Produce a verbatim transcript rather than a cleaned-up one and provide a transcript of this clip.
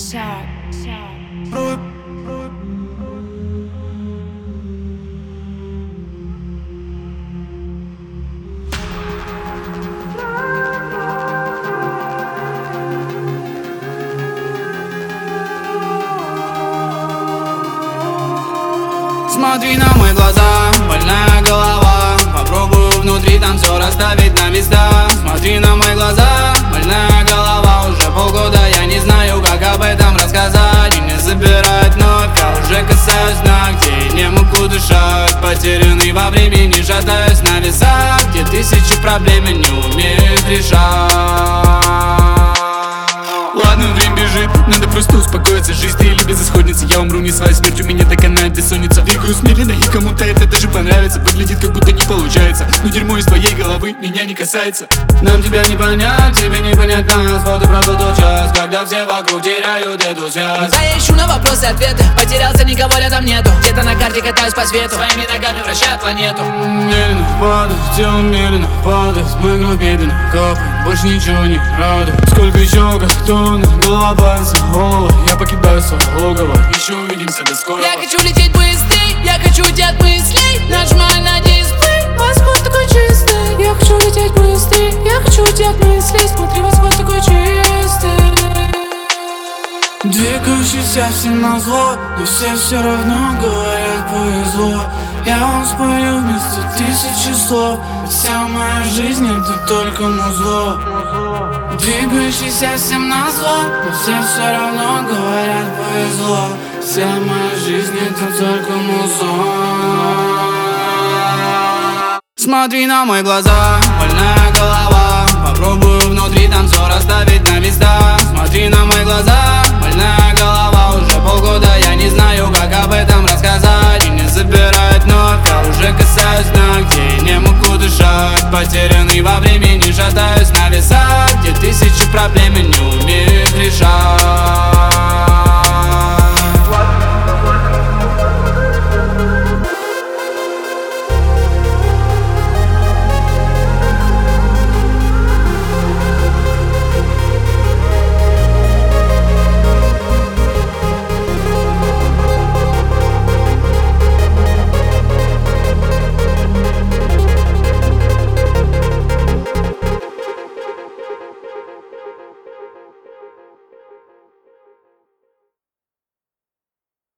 Смотри на мои глаза, больная голова. Попробую внутри там все расставить на места. Смотри на мои глаза, больная голова. Уже полгода я не знаю, как об этом рассказать. И не забирать вновь, я уже касаюсь дна, где не могу дышать. Потерянный во времени, шатаюсь на весах, где тысячи проблем я не умею их решать. Ладно, время бежит, надо просто успокоиться. Жизнь или безысходница, я умру не своей смертью. Меня доконает бессонница. Двигаюсь медленно, и кому-то это даже понравится. Выглядит, как будто не получается, но дерьмо из твоей головы меня не касается. Нам тебя не понять, тебе не понять нас. Вот и прошел тот час, когда все вокруг теряют эту связь. Когда я ищу на вопросы ответы, потерялся, никого рядом нету. Где-то на карте катаюсь по свету, своими ногами вращаю планету. Медленно падает, тело медленно падает. Мой кровь медленно капает, больше ничего не радует. Сколько еще картонов, голова пальца, голова. Я покидаю свое логово, еще увидимся до скорого. Я хочу лететь быстрей, я хочу уйти от мыслей. Нажимай на дисплей, восход такой чистый. Я хочу лететь быстрей, я хочу уйти от мыслей. Смотри, восход такой чистый. Двигающийся всем назло, но все все равно говорят повезло. Я вам спою вместо тысячи слов, ведь вся моя жизнь это только музло. Двигающийся всем назло, но все все равно говорят повезло. Вся моя жизнь это только музло. Смотри на мои глаза, больная голова. Попробую внутри там все расставить на места. Смотри на мои глаза, больная голова. Уже полгода я не знаю, как об этом рассказать. И не забирать вновь, я уже касаюсь дна, где я не могу дышать. Потерянный во времени, шатаюсь на весах, где тысячи проблем я не умею их решать.